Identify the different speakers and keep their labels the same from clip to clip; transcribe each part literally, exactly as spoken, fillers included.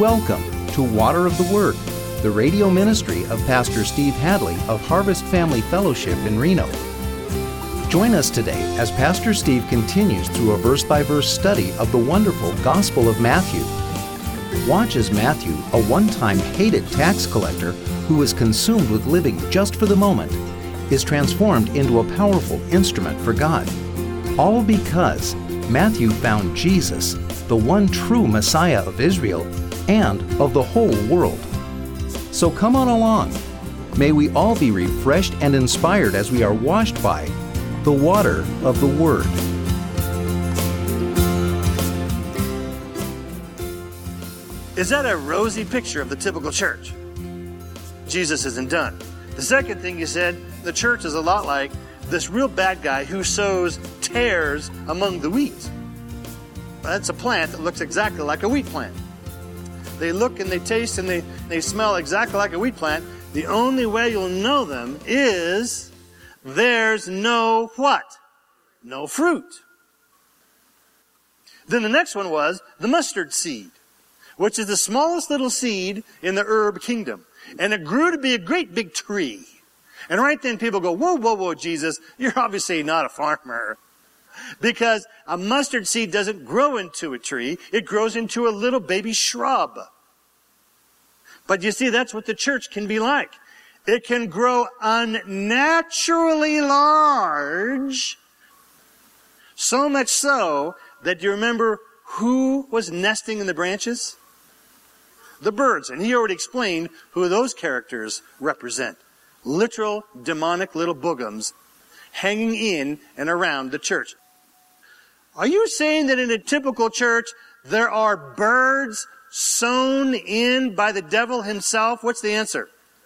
Speaker 1: Welcome to Water of the Word, the radio ministry of Pastor Steve Hadley of Harvest Family Fellowship in Reno. Join us today as Pastor Steve continues through a verse-by-verse study of the wonderful Gospel of Matthew. Watch as Matthew, a one-time hated tax collector who was consumed with living just for the moment, is transformed into a powerful instrument for God. All because Matthew found Jesus, the one true Messiah of Israel and of the whole world. So come on along. May we all be refreshed and inspired as we are washed by the water of the Word.
Speaker 2: Is that a rosy picture of the typical church? Jesus isn't done. The second thing you said, the church is a lot like this real bad guy who sows tares among the wheat. That's a plant that looks exactly like a wheat plant. They look and they taste and they, they smell exactly like a wheat plant. The only way you'll know them is there's no what? No fruit. Then the next one was the mustard seed, which is the smallest little seed in the herb kingdom. And it grew to be a great big tree. And right then people go, whoa, whoa, whoa, Jesus, you're obviously not a farmer. Because a mustard seed doesn't grow into a tree. It grows into a little baby shrub. But you see, that's what the church can be like. It can grow unnaturally large. So much so that you remember who was nesting in the branches? The birds. And he already explained who those characters represent. Literal demonic little boogums hanging in and around the church. Are you saying that in a typical church there are birds sown in by the devil himself? What's the answer?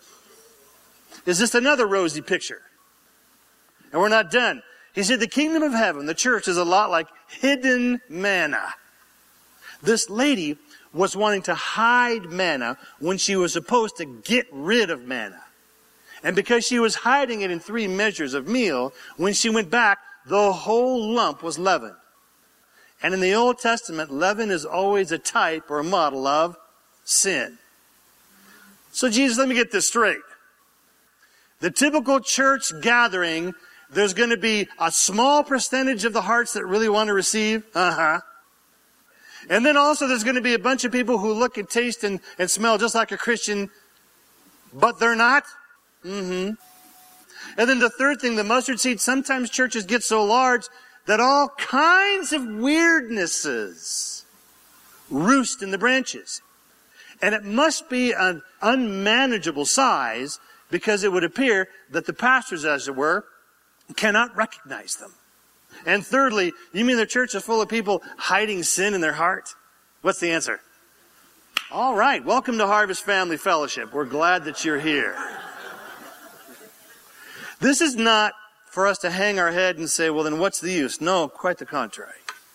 Speaker 2: Is this another rosy picture? And we're not done. He said the kingdom of heaven, the church, is a lot like hidden manna. This lady was wanting to hide manna when she was supposed to get rid of manna. And because she was hiding it in three measures of meal, when she went back, the whole lump was leavened. And in the Old Testament, leaven is always a type or a model of sin. So Jesus, let me get this straight. The typical church gathering, there's going to be a small percentage of the hearts that really want to receive. Uh-huh. And then also there's going to be a bunch of people who look and taste and, and smell just like a Christian, but they're not. Mm-hmm. And then the third thing, the mustard seed, sometimes churches get so large that all kinds of weirdnesses roost in the branches. And it must be an unmanageable size because it would appear that the pastors, as it were, cannot recognize them. And thirdly, you mean the church is full of people hiding sin in their heart? What's the answer? All right, welcome to Harvest Family Fellowship. We're glad that you're here. This is not for us to hang our head and say, well, then what's the use? No, quite the contrary.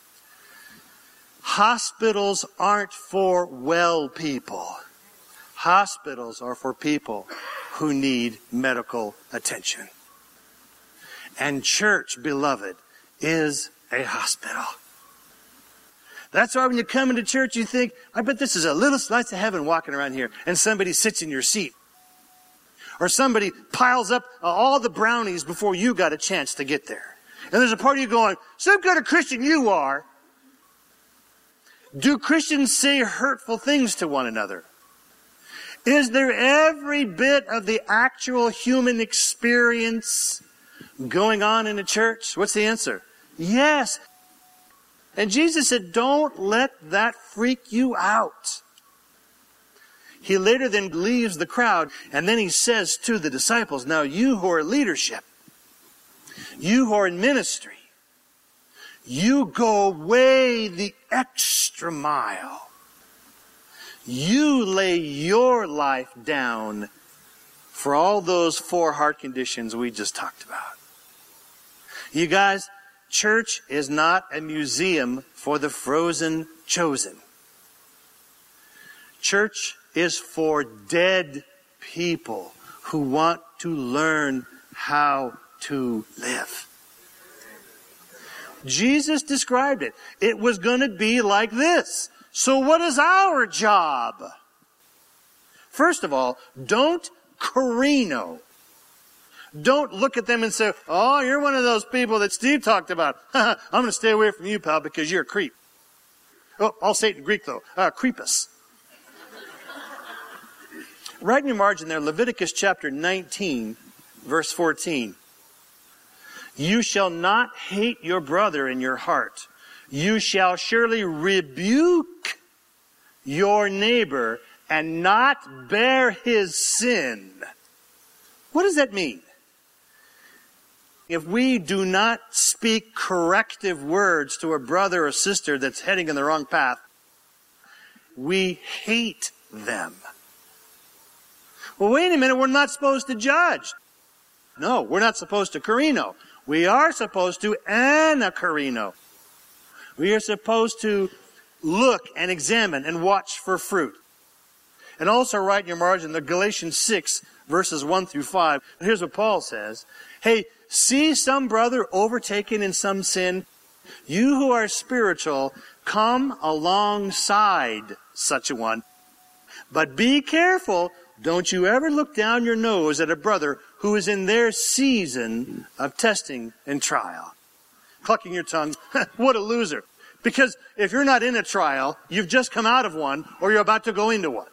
Speaker 2: Hospitals aren't for well people. Hospitals are for people who need medical attention. And church, beloved, is a hospital. That's why when you come into church, you think, I bet this is a little slice of heaven walking around here, and somebody sits in your seat. Or somebody piles up all the brownies before you got a chance to get there. And there's a part of you going, some kind of Christian you are. Do Christians say hurtful things to one another? Is there every bit of the actual human experience going on in a church? What's the answer? Yes. And Jesus said, don't let that freak you out. He later then leaves the crowd, and then he says to the disciples, now you who are leadership, you who are in ministry, you go way the extra mile. You lay your life down for all those four heart conditions we just talked about. You guys, church is not a museum for the frozen chosen. Church is for dead people who want to learn how to live. Jesus described it. It was going to be like this. So what is our job? First of all, don't carino. Don't look at them and say, oh, you're one of those people that Steve talked about. I'm going to stay away from you, pal, because you're a creep. Oh, I'll say it in Greek, though. Uh, creepus. Right in your margin there, Leviticus chapter nineteen, verse fourteen. You shall not hate your brother in your heart. You shall surely rebuke your neighbor and not bear his sin. What does that mean? If we do not speak corrective words to a brother or sister that's heading in the wrong path, we hate them. Well, wait a minute, we're not supposed to judge. No, we're not supposed to carino. We are supposed to anacarino. We are supposed to look and examine and watch for fruit. And also write in your margin the Galatians six, verses one through five. Here's what Paul says. Hey, see some brother overtaken in some sin. You who are spiritual, come alongside such a one. But be careful. Don't you ever look down your nose at a brother who is in their season of testing and trial. Clucking your tongue. What a loser. Because if you're not in a trial, you've just come out of one, or you're about to go into one.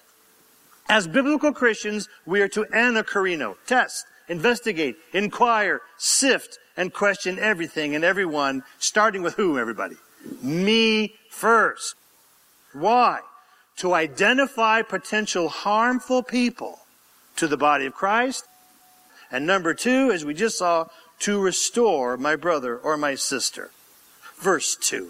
Speaker 2: As biblical Christians, we are to anacarino, test, investigate, inquire, sift, and question everything and everyone, starting with who, everybody? Me first. Why? To identify potential harmful people to the body of Christ. And number two, as we just saw, to restore my brother or my sister. Verse two.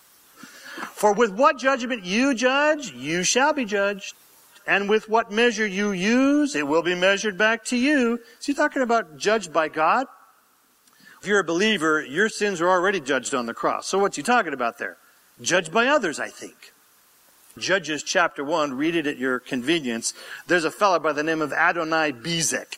Speaker 2: For with what judgment you judge, you shall be judged. And with what measure you use, it will be measured back to you. Is he talking about judged by God? If you're a believer, your sins are already judged on the cross. So what's he talking about there? Judged by others, I think. Judges chapter one, read it at your convenience. There's a fellow by the name of Adoni-Bezek.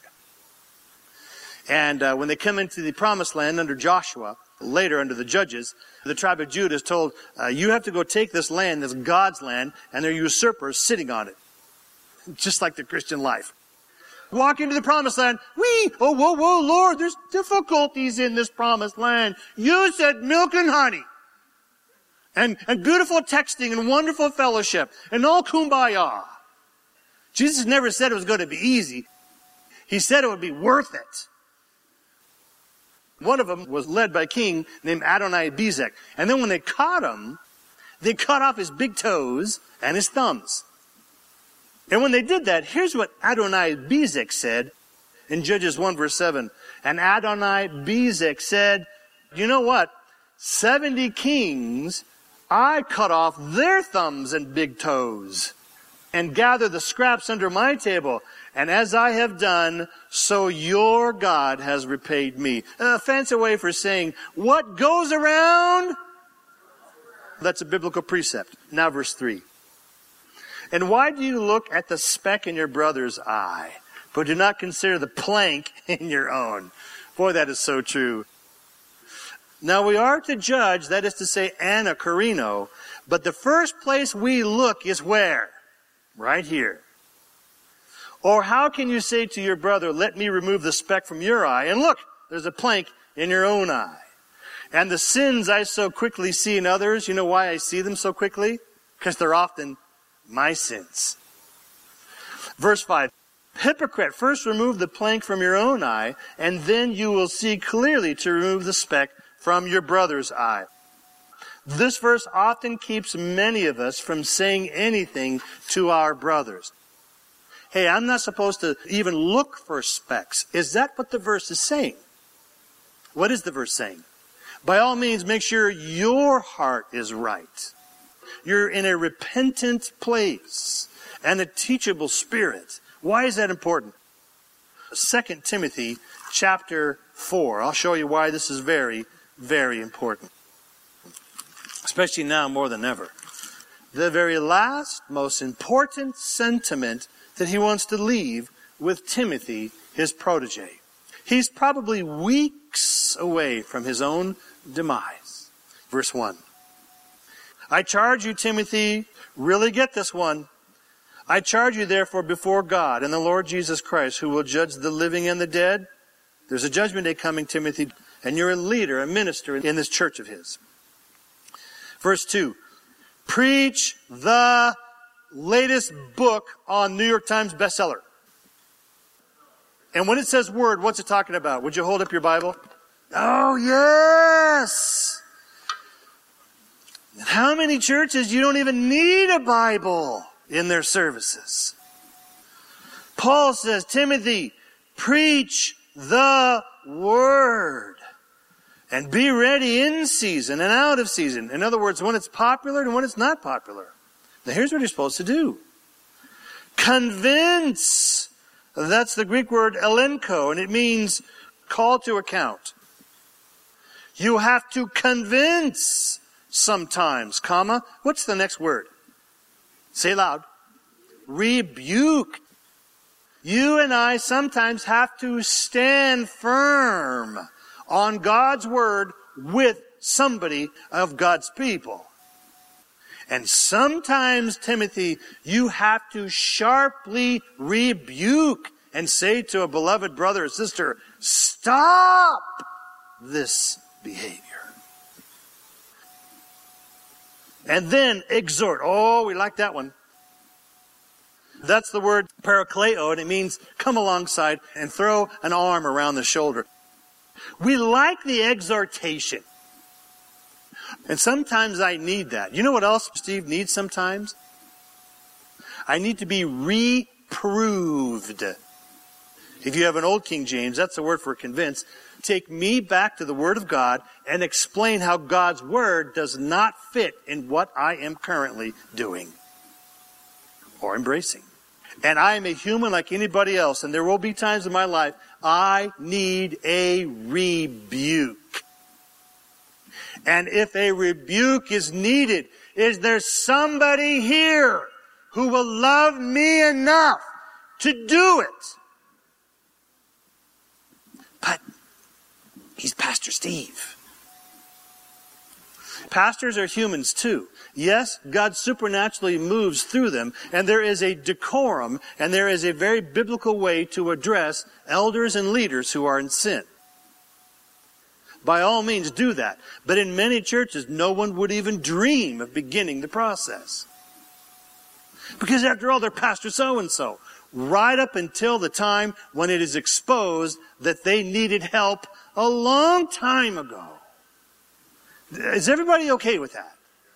Speaker 2: And uh, when they come into the promised land under Joshua, later under the judges, the tribe of Judah is told, uh, you have to go take this land, this God's land, and there are usurpers sitting on it. Just like the Christian life. Walk into the promised land. Wee! Oh, whoa, whoa, Lord, there's difficulties in this promised land. You said milk and honey. And, and beautiful texting and wonderful fellowship. And all kumbaya. Jesus never said it was going to be easy. He said it would be worth it. One of them was led by a king named Adoni-Bezek. And then when they caught him, they cut off his big toes and his thumbs. And when they did that, here's what Adoni-Bezek said in Judges one verse seven. And Adoni-Bezek said, you know what? Seventy kings, I cut off their thumbs and big toes and gather the scraps under my table. And as I have done, so your God has repaid me. A fancy way for saying, what goes around? That's a biblical precept. Now verse three. And why do you look at the speck in your brother's eye, but do not consider the plank in your own? Boy, that is so true. Now we are to judge, that is to say, anacarino, but the first place we look is where? Right here. Or how can you say to your brother, let me remove the speck from your eye, and look, there's a plank in your own eye. And the sins I so quickly see in others, you know why I see them so quickly? Because they're often my sins. Verse five. Hypocrite, first remove the plank from your own eye, and then you will see clearly to remove the speck from your brother's eye. This verse often keeps many of us from saying anything to our brothers. Hey, I'm not supposed to even look for specks. Is that what the verse is saying? What is the verse saying? By all means, make sure your heart is right. You're in a repentant place and a teachable spirit. Why is that important? Second Timothy chapter four. I'll show you why this is very, very important. Especially now more than ever. The very last, most important sentiment that he wants to leave with Timothy, his protege. He's probably weeks away from his own demise. Verse one. I charge you, Timothy, really get this one. I charge you, therefore, before God and the Lord Jesus Christ, who will judge the living and the dead. There's a judgment day coming, Timothy, and you're a leader, a minister in this church of his. Verse two, preach the latest book on New York Times bestseller. And when it says word, what's it talking about? Would you hold up your Bible? Oh, yes! How many churches you don't even need a Bible in their services? Paul says, Timothy, preach the word. And be ready in season and out of season. In other words, when it's popular and when it's not popular. Now here's what you're supposed to do. Convince. That's the Greek word elenko, and it means call to account. You have to convince sometimes, comma. What's the next word? Say loud. Rebuke. You and I sometimes have to stand firm on God's word with somebody of God's people. And sometimes, Timothy, you have to sharply rebuke and say to a beloved brother or sister, stop this behavior. And then exhort. Oh, we like that one. That's the word parakleo, and it means come alongside and throw an arm around the shoulder. We like the exhortation. And sometimes I need that. You know what else Steve needs sometimes? I need to be reproved. If you have an old King James, that's the word for convince. Take me back to the Word of God and explain how God's Word does not fit in what I am currently doing or embracing. And I am a human like anybody else, and there will be times in my life I need a rebuke. And if a rebuke is needed, is there somebody here who will love me enough to do it? But he's Pastor Steve. Pastors are humans too. Yes, God supernaturally moves through them, and there is a decorum, and there is a very biblical way to address elders and leaders who are in sin. By all means, do that. But in many churches, no one would even dream of beginning the process. Because after all, they're Pastor so-and-so. Right up until the time when it is exposed that they needed help a long time ago. Is everybody okay with that?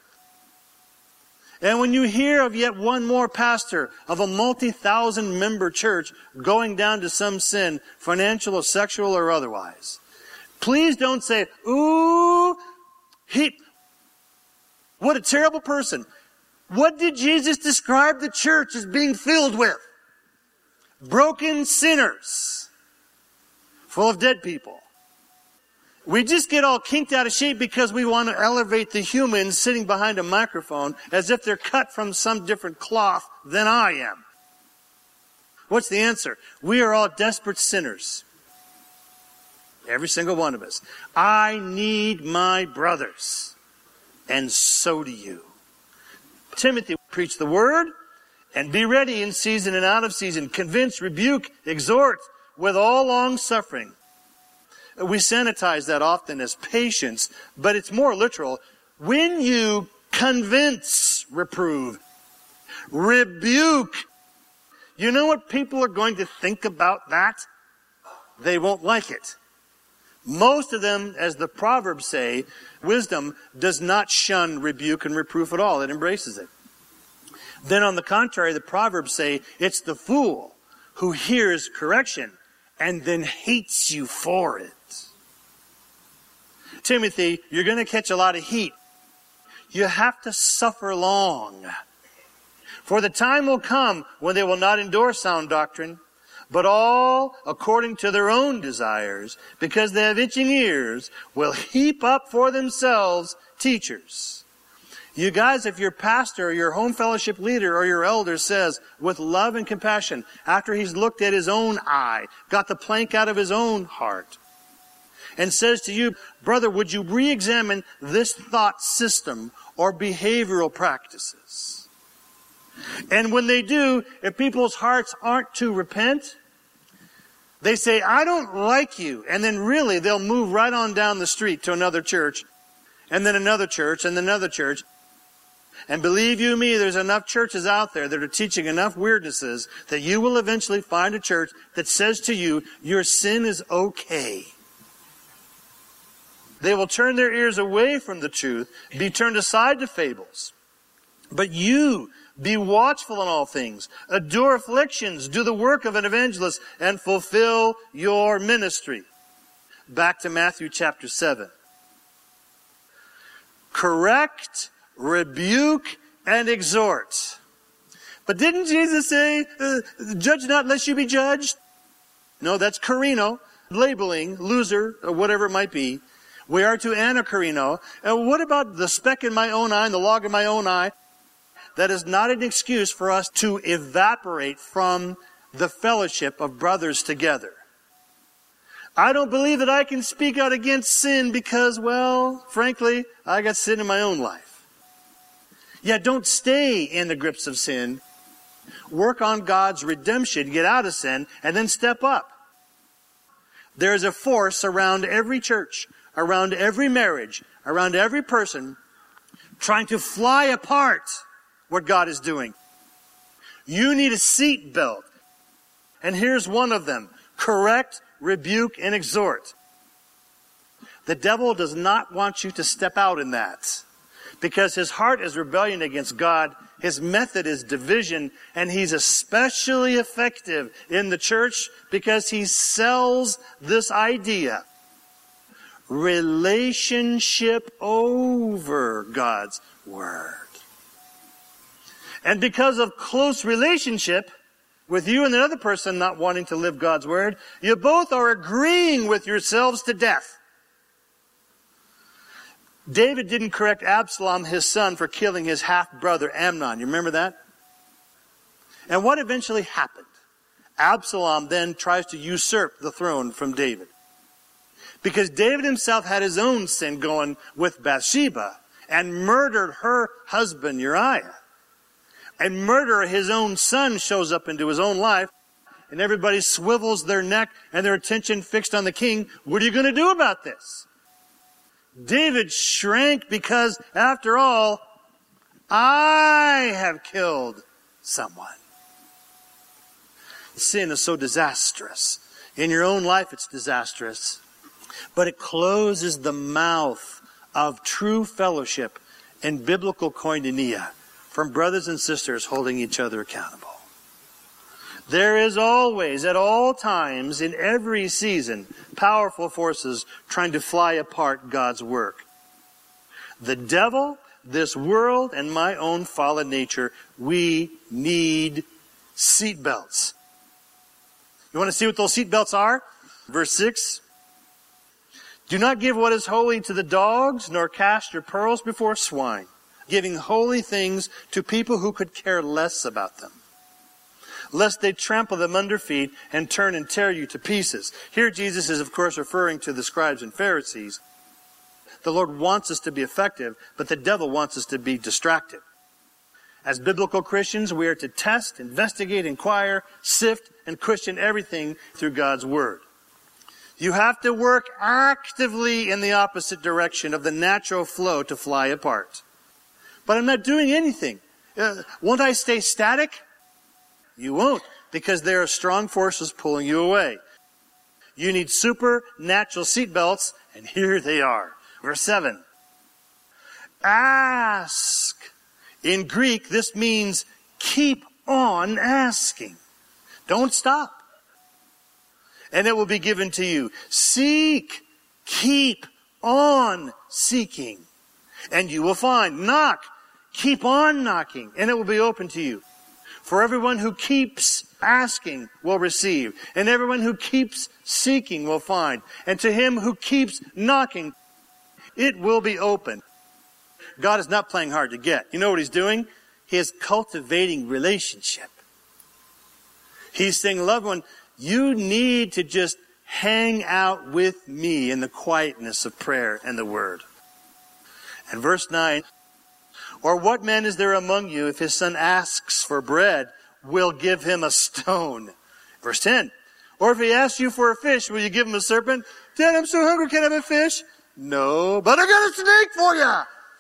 Speaker 2: And when you hear of yet one more pastor of a multi-thousand member church going down to some sin, financial or sexual or otherwise, please don't say, ooh, he, what a terrible person. What did Jesus describe the church as being filled with? Broken sinners, full of dead people. We just get all kinked out of shape because we want to elevate the humans sitting behind a microphone as if they're cut from some different cloth than I am. What's the answer? We are all desperate sinners. Every single one of us. I need my brothers. And so do you. Timothy, preach the word and be ready in season and out of season. Convince, rebuke, exhort with all long suffering. We sanitize that often as patience, but it's more literal. When you convince, reprove, rebuke, you know what people are going to think about that? They won't like it. Most of them, as the Proverbs say, wisdom does not shun rebuke and reproof at all. It embraces it. Then on the contrary, the Proverbs say it's the fool who hears correction and then hates you for it. Timothy, you're going to catch a lot of heat. You have to suffer long. For the time will come when they will not endure sound doctrine, but all according to their own desires, because they have itching ears, will heap up for themselves teachers. You guys, if your pastor or your home fellowship leader or your elder says, with love and compassion, after he's looked at his own eye, got the plank out of his own heart, and says to you, brother, would you re-examine this thought system or behavioral practices? And when they do, if people's hearts aren't to repent, they say, I don't like you. And then really they'll move right on down the street to another church, and then another church, and then another church. And believe you me, there's enough churches out there that are teaching enough weirdnesses that you will eventually find a church that says to you, your sin is okay. They will turn their ears away from the truth, be turned aside to fables. But you, be watchful in all things, endure afflictions, do the work of an evangelist, and fulfill your ministry. Back to Matthew chapter seven. Correct, rebuke, and exhort. But didn't Jesus say, uh, judge not lest you be judged? No, that's carino, labeling, loser, or whatever it might be. We are to anacarino. And what about the speck in my own eye and the log in my own eye? That is not an excuse for us to evaporate from the fellowship of brothers together. I don't believe that I can speak out against sin because, well, frankly, I got sin in my own life. Yeah, don't stay in the grips of sin. Work on God's redemption, get out of sin, and then step up. There's a force around every church, around every marriage, around every person, trying to fly apart what God is doing. You need a seat belt. And here's one of them. Correct, rebuke, and exhort. The devil does not want you to step out in that, because his heart is rebellion against God. His method is division, and he's especially effective in the church because he sells this idea. Relationship over God's Word. And because of close relationship, with you and the other person not wanting to live God's Word, you both are agreeing with yourselves to death. David didn't correct Absalom, his son, for killing his half-brother Amnon. You remember that? And what eventually happened? Absalom then tries to usurp the throne from David. Because David himself had his own sin going with Bathsheba and murdered her husband Uriah. And murder of his own son shows up into his own life, and everybody swivels their neck and their attention fixed on the king. What are you going to do about this? David shrank because, after all, I have killed someone. Sin is so disastrous. In your own life, it's disastrous. But it closes the mouth of true fellowship and biblical koinonia from brothers and sisters holding each other accountable. There is always, at all times, in every season, powerful forces trying to fly apart God's work. The devil, this world, and my own fallen nature, we need seatbelts. You want to see what those seatbelts are? Verse six. Do not give what is holy to the dogs, nor cast your pearls before swine, giving holy things to people who could care less about them, lest they trample them under feet and turn and tear you to pieces. Here Jesus is, of course, referring to the scribes and Pharisees. The Lord wants us to be effective, but the devil wants us to be distracted. As biblical Christians, we are to test, investigate, inquire, sift, and question everything through God's Word. You have to work actively in the opposite direction of the natural flow to fly apart. But I'm not doing anything. Uh, won't I stay static? You won't, because there are strong forces pulling you away. You need supernatural seatbelts, and here they are. Verse seven. Ask. In Greek, this means keep on asking. Don't stop. And it will be given to you. Seek. Keep on seeking. And you will find. Knock. Keep on knocking. And it will be open to you. For everyone who keeps asking will receive. And everyone who keeps seeking will find. And to him who keeps knocking, it will be open. God is not playing hard to get. You know what he's doing? He is cultivating relationship. He's saying, loved one, you need to just hang out with me in the quietness of prayer and the word. And verse nine, or what man is there among you, if his son asks for bread, will give him a stone? Verse ten, or if he asks you for a fish, will you give him a serpent? Dad, I'm so hungry, can I have a fish? No, but I got a snake for you.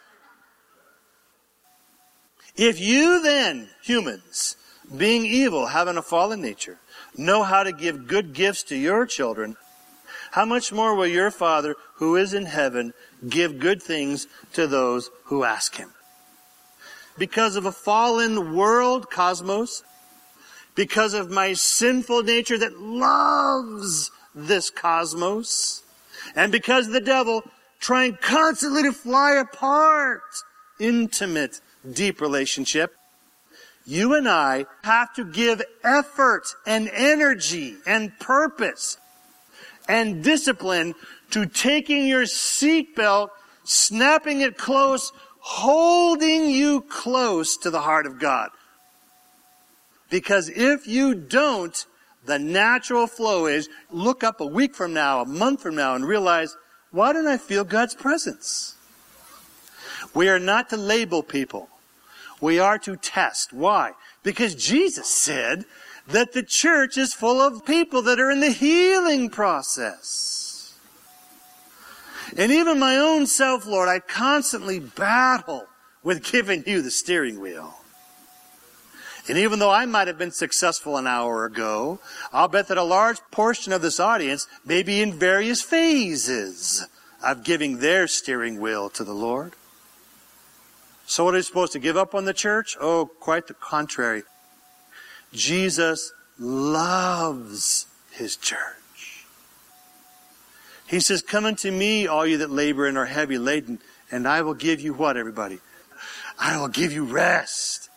Speaker 2: If you then, humans, being evil, having a fallen nature, know how to give good gifts to your children, how much more will your Father who is in heaven give good things to those who ask him? Because of a fallen world, cosmos, because of my sinful nature that loves this cosmos, and because of the devil trying constantly to fly apart intimate, deep relationship, you and I have to give effort and energy and purpose and discipline to taking your seatbelt, snapping it close, holding you close to the heart of God. Because if you don't, the natural flow is look up a week from now, a month from now, and realize, why don't I feel God's presence? We are not to label people. We are to test. Why? Because Jesus said that the church is full of people that are in the healing process. And even my own self, Lord, I constantly battle with giving you the steering wheel. And even though I might have been successful an hour ago, I'll bet that a large portion of this audience may be in various phases of giving their steering wheel to the Lord. So what are you supposed to give up on the church? Oh, quite the contrary. Jesus loves his church. He says, come unto me, all you that labor and are heavy laden, and I will give you what, everybody? I will give you rest.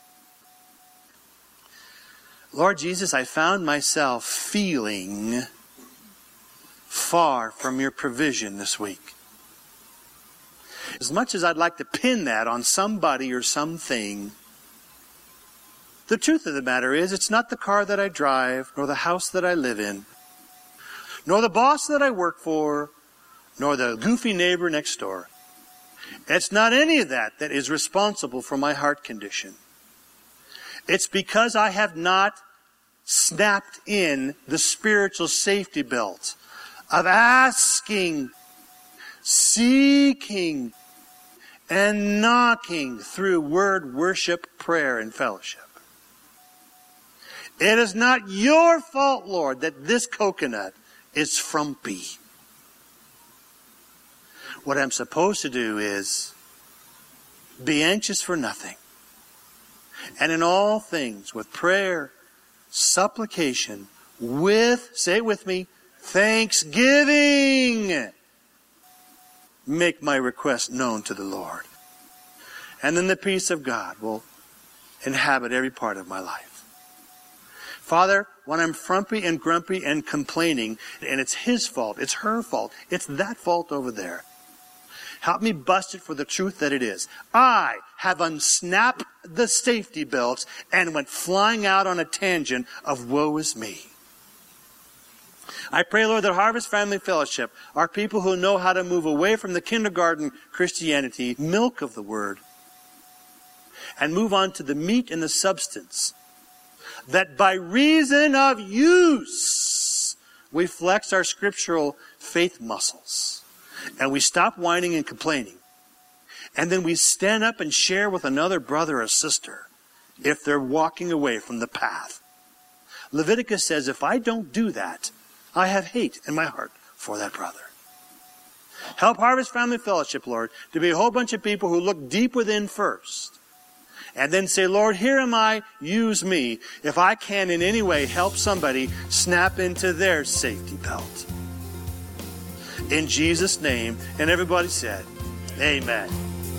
Speaker 2: Lord Jesus, I found myself feeling far from your provision this week. As much as I'd like to pin that on somebody or something, the truth of the matter is it's not the car that I drive, nor the house that I live in, nor the boss that I work for, nor the goofy neighbor next door. It's not any of that that is responsible for my heart condition. It's because I have not snapped in the spiritual safety belt of asking, seeking, and knocking through word, worship, prayer, and fellowship. It is not your fault, Lord, that this coconut is frumpy. What I'm supposed to do is be anxious for nothing, and in all things with prayer, supplication, with, say it with me, thanksgiving, make my request known to the Lord. And then the peace of God will inhabit every part of my life. Father, when I'm frumpy and grumpy and complaining, and it's his fault, it's her fault, it's that fault over there, help me bust it for the truth that it is. I have unsnapped the safety belts and went flying out on a tangent of woe is me. I pray, Lord, that Harvest Family Fellowship are people who know how to move away from the kindergarten Christianity, milk of the Word, and move on to the meat and the substance, that by reason of use, we flex our scriptural faith muscles, and we stop whining and complaining, and then we stand up and share with another brother or sister if they're walking away from the path. Leviticus says, if I don't do that, I have hate in my heart for that brother. Help Harvest Family Fellowship, Lord, to be a whole bunch of people who look deep within first, and then say, Lord, here am I, use me, if I can in any way help somebody snap into their safety belt. In Jesus' name, and everybody said, amen.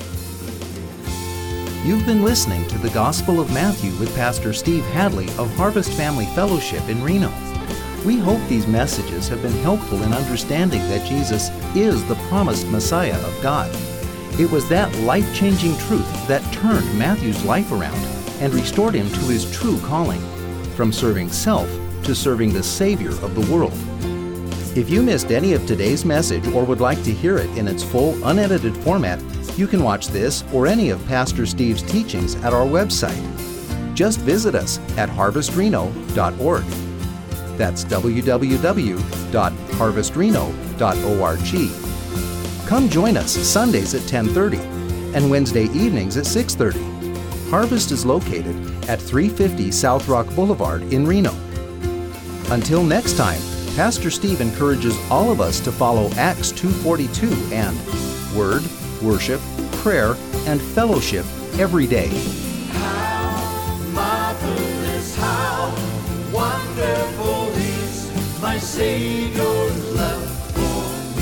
Speaker 1: You've been listening to the Gospel of Matthew with Pastor Steve Hadley of Harvest Family Fellowship in Reno. We hope these messages have been helpful in understanding that Jesus is the promised Messiah of God. It was that life-changing truth that turned Matthew's life around and restored him to his true calling, from serving self to serving the Savior of the world. If you missed any of today's message or would like to hear it in its full, unedited format, you can watch this or any of Pastor Steve's teachings at our website. Just visit us at harvest reno dot org. That's w w w dot harvest reno dot org. Come join us Sundays at ten thirty and Wednesday evenings at six thirty. Harvest is located at three fifty South Rock Boulevard in Reno. Until next time, Pastor Steve encourages all of us to follow Acts two forty-two and Word, Worship, Prayer, and Fellowship every day.
Speaker 3: How marvelous, how wonderful is my Savior's love for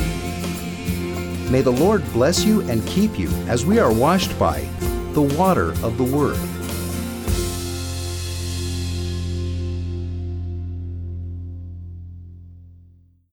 Speaker 3: me.
Speaker 1: May the Lord bless you and keep you as we are washed by the water of the Word.